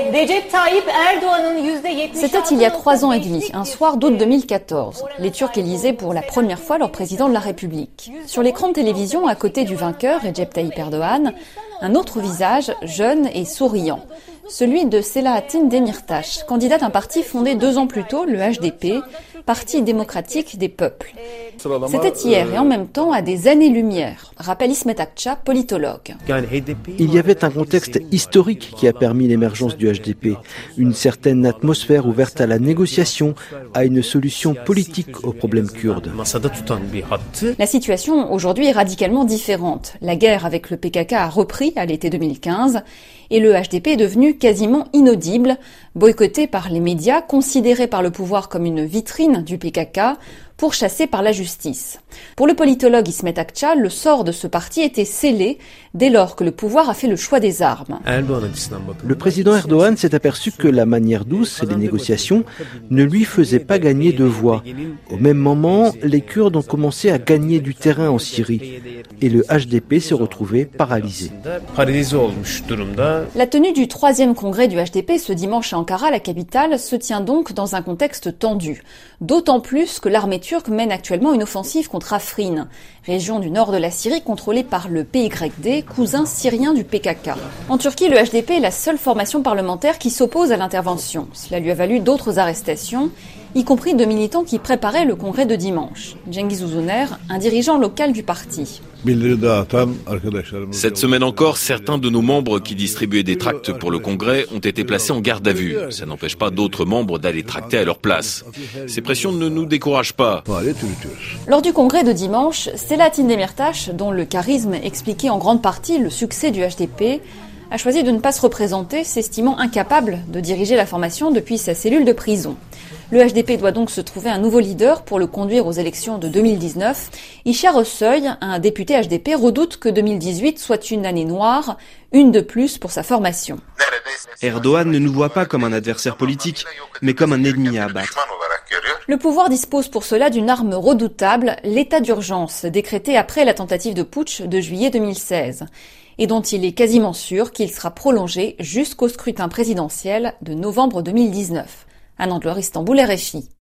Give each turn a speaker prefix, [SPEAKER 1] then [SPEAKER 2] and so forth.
[SPEAKER 1] C'était il y a 3 ans et demi, un soir d'août 2014. Les Turcs élisaient pour la première fois leur président de la République. Sur l'écran de télévision, à côté du vainqueur, Recep Tayyip Erdoğan, un autre visage, jeune et souriant. Celui de Selahattin Demirtaş, candidat d'un parti fondé 2 ans plus tôt, le HDP, Parti démocratique des peuples. C'était hier et en même temps à des années-lumière, rappelle İsmet Akça, politologue.
[SPEAKER 2] Il y avait un contexte historique qui a permis l'émergence du HDP, une certaine atmosphère ouverte à la négociation, à une solution politique au problème kurde.
[SPEAKER 1] La situation aujourd'hui est radicalement différente. La guerre avec le PKK a repris à l'été 2015 et le HDP est devenu quasiment inaudible, boycotté par les médias, considéré par le pouvoir comme une vitrine du PKK, pourchassé par la justice. Pour le politologue İsmet Akça, le sort de ce parti était scellé dès lors que le pouvoir a fait le choix des armes.
[SPEAKER 2] Le président Erdoğan s'est aperçu que la manière douce et les négociations ne lui faisaient pas gagner de voix. Au même moment, les Kurdes ont commencé à gagner du terrain en Syrie et le HDP s'est retrouvé paralysé.
[SPEAKER 1] La tenue du 3e congrès du HDP ce dimanche à Ankara, la capitale, se tient donc dans un contexte tendu. D'autant plus que l'armée turque mène actuellement une offensive contre Afrin, région du nord de la Syrie contrôlée par le PYD, cousin syrien du PKK. En Turquie, le HDP est la seule formation parlementaire qui s'oppose à l'intervention. Cela lui a valu d'autres arrestations, y compris de militants qui préparaient le congrès de dimanche. Cengiz Uzuner, un dirigeant local du parti.
[SPEAKER 3] Cette semaine encore, certains de nos membres qui distribuaient des tracts pour le congrès ont été placés en garde à vue. Ça n'empêche pas d'autres membres d'aller tracter à leur place. Ces pressions ne nous découragent pas.
[SPEAKER 1] Lors du congrès de dimanche, Selahattin Demirtaş, dont le charisme expliquait en grande partie le succès du HDP, a choisi de ne pas se représenter, s'estimant incapable de diriger la formation depuis sa cellule de prison. Le HDP doit donc se trouver un nouveau leader pour le conduire aux élections de 2019. Ishar Özsoy, un député HDP, redoute que 2018 soit une année noire, une de plus pour sa formation.
[SPEAKER 4] Erdoğan ne nous voit pas comme un adversaire politique, mais comme un ennemi à abattre.
[SPEAKER 1] Le pouvoir dispose pour cela d'une arme redoutable, l'état d'urgence, décrété après la tentative de putsch de juillet 2016, et dont il est quasiment sûr qu'il sera prolongé jusqu'au scrutin présidentiel de novembre 2019. Anne Andleur, Istanbul, RFI.